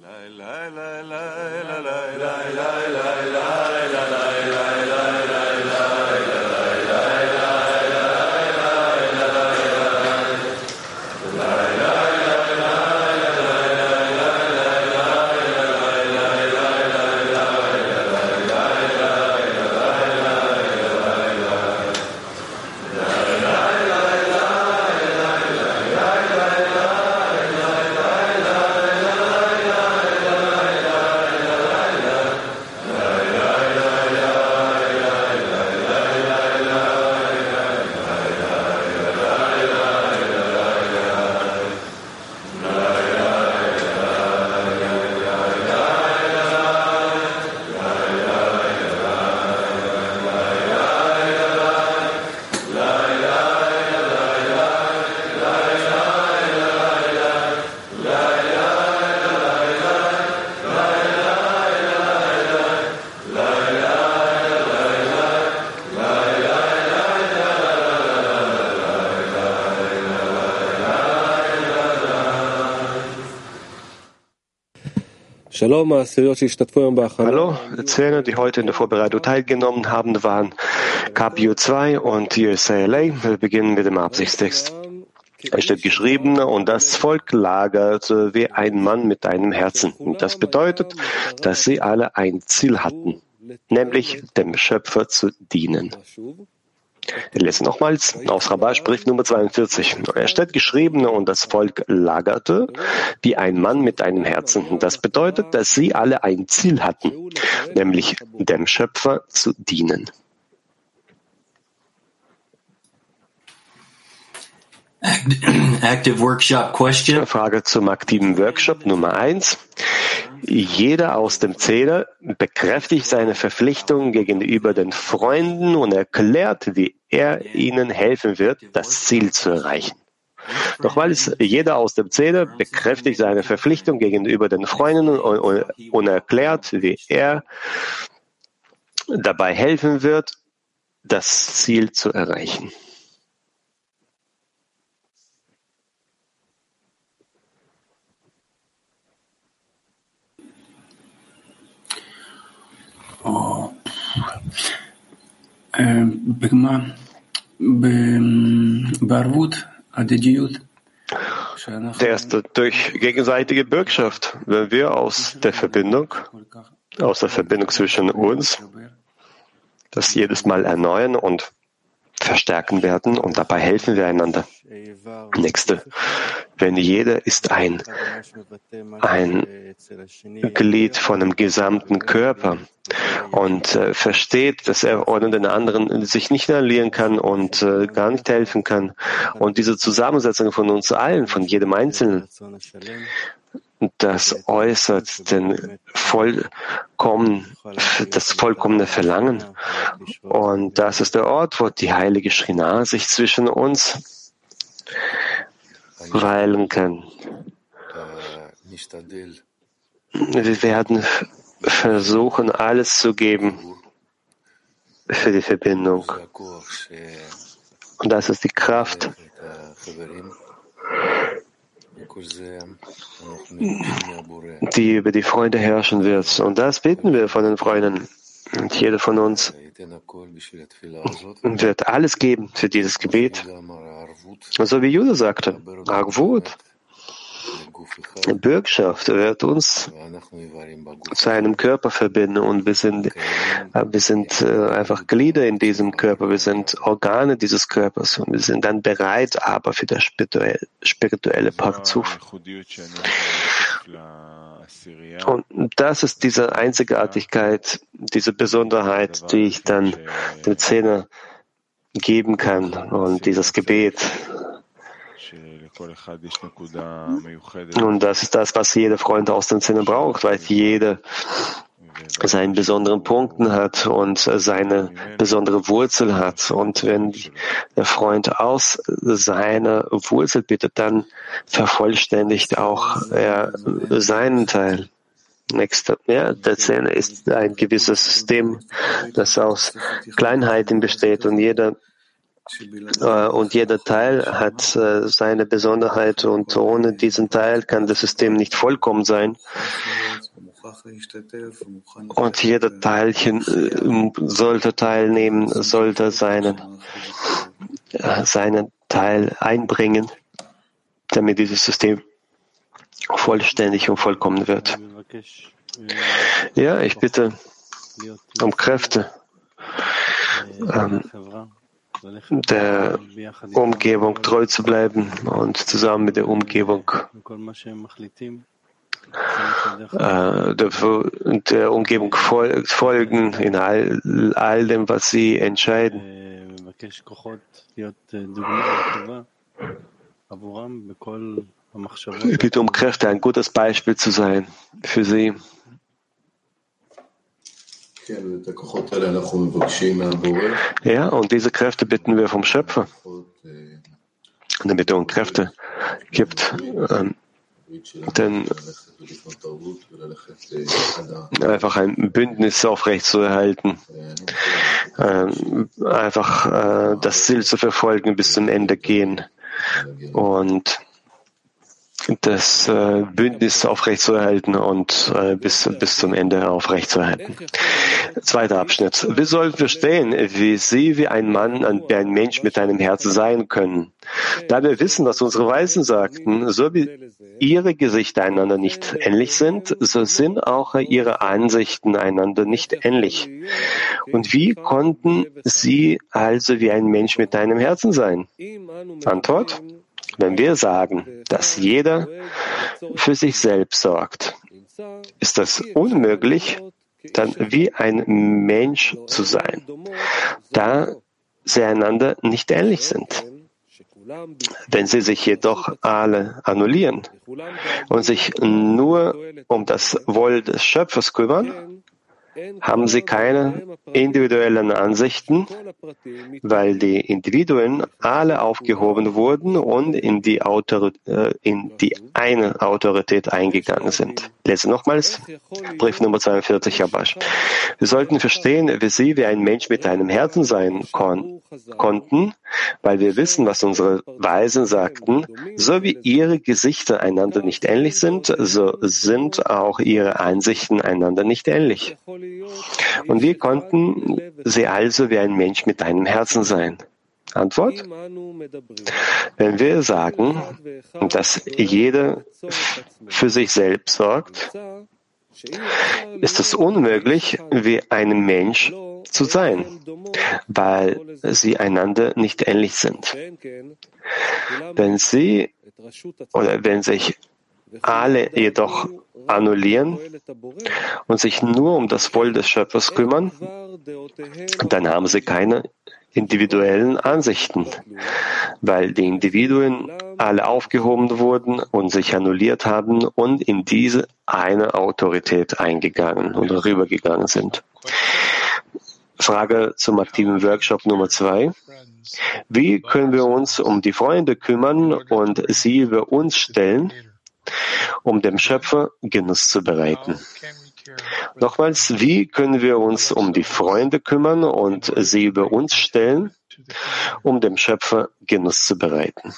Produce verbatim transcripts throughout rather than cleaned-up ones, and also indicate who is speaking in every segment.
Speaker 1: Hallo, Zehner, die heute in der Vorbereitung teilgenommen haben, waren K B U zwei und U S A L A. Wir beginnen mit dem Absichtstext. Es steht geschrieben, und das Volk lagerte wie ein Mann mit einem Herzen. Und das bedeutet, dass sie alle ein Ziel hatten, nämlich dem Schöpfer zu dienen. Wir lesen nochmals aus Rabash, Brief Nummer zweiundvierzig. Es steht geschrieben, und das Volk lagerte wie ein Mann mit einem Herzen. Das bedeutet, dass sie alle ein Ziel hatten, nämlich dem Schöpfer zu dienen.
Speaker 2: Active Workshop Question.
Speaker 1: Frage zum aktiven Workshop Nummer eins. Jeder aus dem Zehner bekräftigt seine Verpflichtung gegenüber den Freunden und erklärt, wie er ihnen helfen wird, das Ziel zu erreichen. Nochmals, jeder aus dem Zehner bekräftigt seine Verpflichtung gegenüber den Freunden und, und, und erklärt, wie er dabei helfen wird, das Ziel zu erreichen. Der erste durch gegenseitige Bürgschaft, wenn wir aus der Verbindung, aus der Verbindung zwischen uns, das jedes Mal erneuern und verstärken werden, und dabei helfen wir einander. Nächste. Wenn jeder ist ein, ein Glied von einem gesamten Körper und äh, versteht, dass er ohne den anderen sich nicht annähern kann und äh, gar nicht helfen kann. Und diese Zusammensetzung von uns allen, von jedem Einzelnen, das äußert den vollkommen, das vollkommene Verlangen. Und das ist der Ort, wo die heilige Schrina sich zwischen uns weilen kann. Wir werden versuchen, alles zu geben für die Verbindung. Und das ist die Kraft, die über die Freunde herrschen wird. Und das bitten wir von den Freunden. Und jeder von uns wird alles geben für dieses Gebet. So wie Judah sagte, Arvut, Bürgschaft wird uns zu einem Körper verbinden, und wir sind, wir sind einfach Glieder in diesem Körper, wir sind Organe dieses Körpers, und wir sind dann bereit, aber für das spirituelle, spirituelle Parzuf. Und das ist diese Einzigartigkeit, diese Besonderheit, die ich dann dem Zehner geben kann, und dieses Gebet. Und das ist das, was jeder Freund aus dem Zehner braucht, weil jeder seinen besonderen Punkten hat und seine besondere Wurzel hat. Und wenn der Freund aus seiner Wurzel bittet, dann vervollständigt auch er seinen Teil. Nächster. Ja, der Zehner ist ein gewisses System, das aus Kleinheiten besteht, und jeder Und jeder Teil hat äh, seine Besonderheit, und ohne diesen Teil kann das System nicht vollkommen sein. Und jeder Teilchen äh, sollte teilnehmen, sollte seinen, äh, seinen Teil einbringen, damit dieses System vollständig und vollkommen wird. Ja, ich bitte um Kräfte, ähm, der Umgebung treu zu bleiben und zusammen mit der Umgebung äh, der, der Umgebung fol folgen in all, all dem, was sie entscheiden. Ich bitte um Kräfte, ein gutes Beispiel zu sein für sie. Ja, und diese Kräfte bitten wir vom Schöpfer, damit er uns Kräfte gibt, ähm, denn einfach ein Bündnis aufrechtzuerhalten, ähm, einfach äh, das Ziel zu verfolgen, bis zum Ende gehen und das äh, Bündnis aufrechtzuerhalten und äh, bis, bis zum Ende aufrechtzuerhalten. Zweiter Abschnitt. Wir sollen verstehen, wie Sie wie ein Mann, wie ein Mensch mit einem Herzen sein können. Da wir wissen, was unsere Weisen sagten, so wie ihre Gesichter einander nicht ähnlich sind, so sind auch ihre Ansichten einander nicht ähnlich. Und wie konnten Sie also wie ein Mensch mit einem Herzen sein? Antwort: Wenn wir sagen, dass jeder für sich selbst sorgt, ist das unmöglich, dann wie ein Mensch zu sein, da sie einander nicht ähnlich sind. Wenn sie sich jedoch alle annullieren und sich nur um das Wohl des Schöpfers kümmern, haben sie keine individuellen Ansichten, weil die Individuen alle aufgehoben wurden und in die, Autor äh, in die eine Autorität eingegangen sind. Lese nochmals, Brief Nummer zweiundvierzig, Abash. Wir sollten verstehen, wie sie wie ein Mensch mit einem Herzen sein kon konnten, weil wir wissen, was unsere Weisen sagten, so wie ihre Gesichter einander nicht ähnlich sind, so sind auch ihre Ansichten einander nicht ähnlich. Und wie konnten sie also wie ein Mensch mit einem Herzen sein? Antwort: Wenn wir sagen, dass jeder für sich selbst sorgt, ist es unmöglich, wie ein Mensch zu sein, weil sie einander nicht ähnlich sind. Wenn sie oder wenn sich alle jedoch annullieren und sich nur um das Wohl des Schöpfers kümmern, dann haben sie keine individuellen Ansichten, weil die Individuen alle aufgehoben wurden und sich annulliert haben und in diese eine Autorität eingegangen oder rübergegangen sind. Frage zum aktiven Workshop Nummer zwei. Wie können wir uns um die Freunde kümmern und sie über uns stellen, um dem Schöpfer Genuss zu bereiten? Nochmals, wie können wir uns um die Freunde kümmern und sie über uns stellen, um dem Schöpfer Genuss zu bereiten?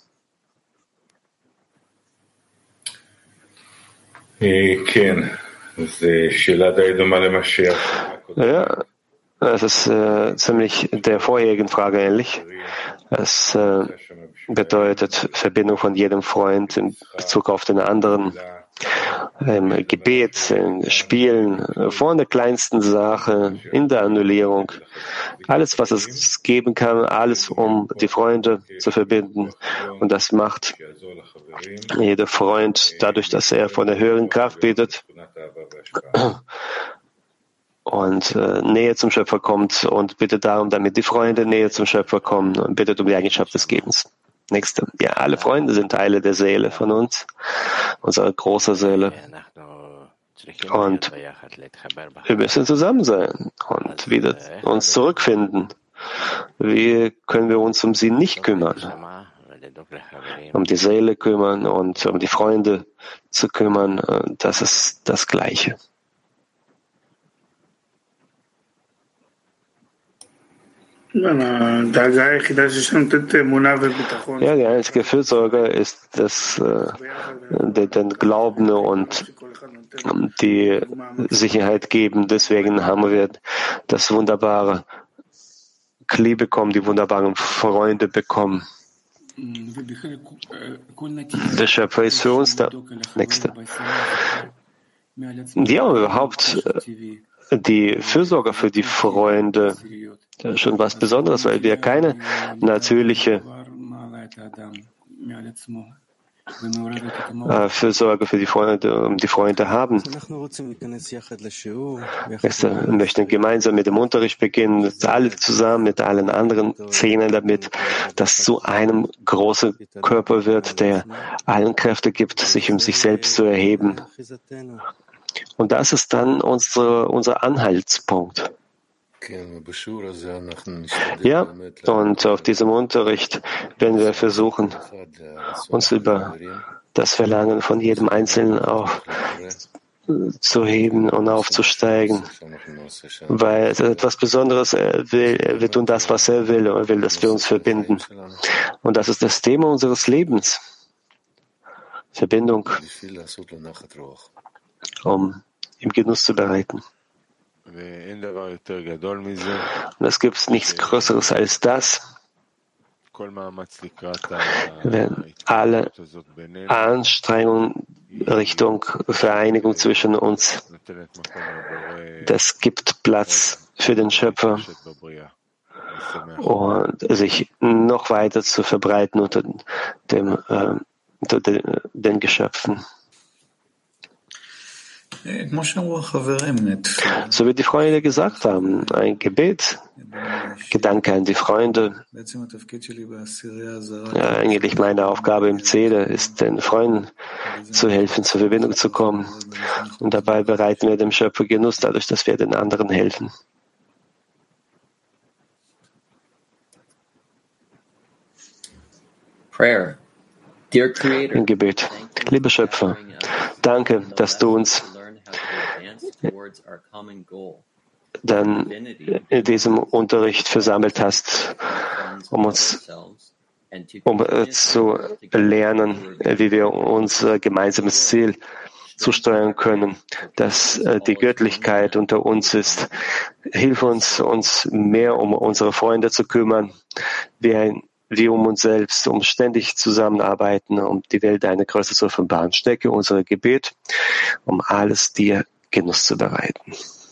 Speaker 1: Ja, es ist äh, ziemlich der vorherigen Frage ähnlich. Es äh, bedeutet Verbindung von jedem Freund in Bezug auf den anderen, im Gebet, im Spielen, von der kleinsten Sache, in der Annullierung. Alles, was es geben kann, alles, um die Freunde zu verbinden. Und das macht jeder Freund dadurch, dass er von der höheren Kraft betet und äh, Nähe zum Schöpfer kommt und bittet darum, damit die Freunde Nähe zum Schöpfer kommen und bittet um die Eigenschaft des Gebens. Nächste. Ja, alle Freunde sind Teile der Seele von uns, unserer großen Seele. Und wir müssen zusammen sein und wieder uns zurückfinden. Wie können wir uns um sie nicht kümmern? Um die Seele kümmern und um die Freunde zu kümmern, das ist das Gleiche. Ja, die einzige Fürsorge ist das, äh, der, der Glauben und die Sicherheit geben. Deswegen haben wir das wunderbare Kli bekommen, die wunderbaren Freunde bekommen. Der Schöpfer ist für uns der Nächste. Ja, überhaupt die Fürsorge für die Freunde schon was Besonderes, weil wir keine natürliche äh, Fürsorge für die Freunde, die Freunde haben. Wir möchten gemeinsam mit dem Unterricht beginnen, alle zusammen mit allen anderen Zehnen, damit das zu einem großen Körper wird, der allen Kräfte gibt, sich um sich selbst zu erheben. Und das ist dann unsere, unser Anhaltspunkt. Ja, und auf diesem Unterricht werden wir versuchen, uns über das Verlangen von jedem Einzelnen auf zu heben und aufzusteigen, weil es etwas Besonderes er will. Er will tun das, was er will, und er will, dass wir uns verbinden. Und das ist das Thema unseres Lebens. Verbindung, um ihm Genuss zu bereiten. Und es gibt nichts Größeres als das, wenn alle Anstrengungen Richtung Vereinigung zwischen uns, das gibt Platz für den Schöpfer und sich noch weiter zu verbreiten unter, dem, äh, unter den, den Geschöpfen. So wie die Freunde gesagt haben, ein Gebet, Gedanke an die Freunde. Ja, eigentlich meine Aufgabe im Zeder ist, den Freunden zu helfen, zur Verbindung zu kommen. Und dabei bereiten wir dem Schöpfer Genuss, dadurch, dass wir den anderen helfen. Ein Gebet. Lieber Schöpfer, danke, dass du uns dann in diesem Unterricht versammelt hast, um uns um zu lernen, wie wir unser gemeinsames Ziel zusteuern können, dass die Göttlichkeit unter uns ist. Hilf uns, uns mehr um unsere Freunde zu kümmern, wie, ein, wie um uns selbst, um ständig zusammenarbeiten, um die Welt eine Größe zu offenbaren. Stecke unser Gebet, um alles dir Genuss zu bereiten.